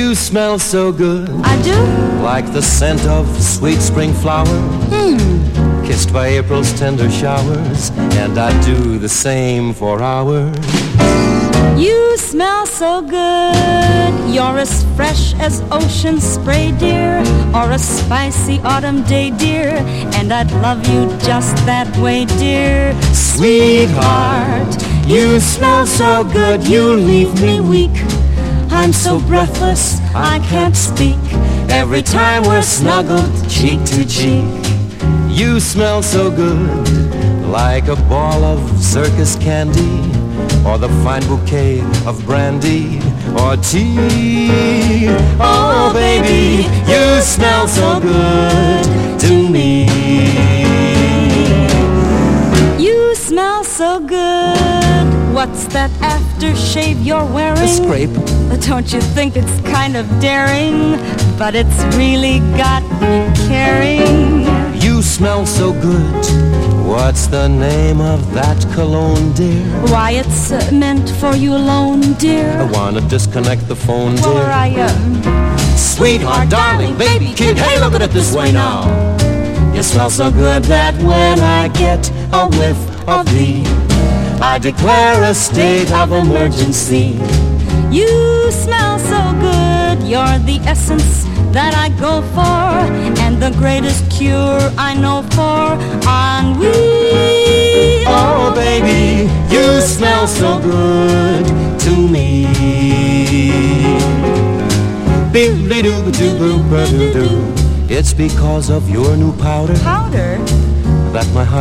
You smell so good. I do? Like the scent of sweet spring flowers, kissed by April's tender showers, and I'd do the same for hours. You smell so good. You're as fresh as ocean spray, dear, or a spicy autumn day, dear, and I'd love you just that way, dear. Sweetheart, you smell so good, you leave me weak. I'm so breathless, I can't speak. Every time we're snuggled cheek to cheek. You smell so good, like a ball of circus candy, or the fine bouquet of brandy or tea. Oh, baby, you smell so good to me. You smell so good. What's that aftershave you're wearing? A scrape. Don't you think it's kind of daring? But it's really got me caring. You smell so good. What's the name of that cologne, dear? Why, it's meant for you alone, dear. I wanna disconnect the phone, dear. Or Sweetheart, darling, baby, kid, hey, look at it this way now. You smell so good that when I get a whiff of thee, I declare a state of emergency. You smell so good. You're the essence that I go for, and the greatest cure I know for ennui. Oh, baby, you smell so good to me. It's because of your new powder Powder? that my heart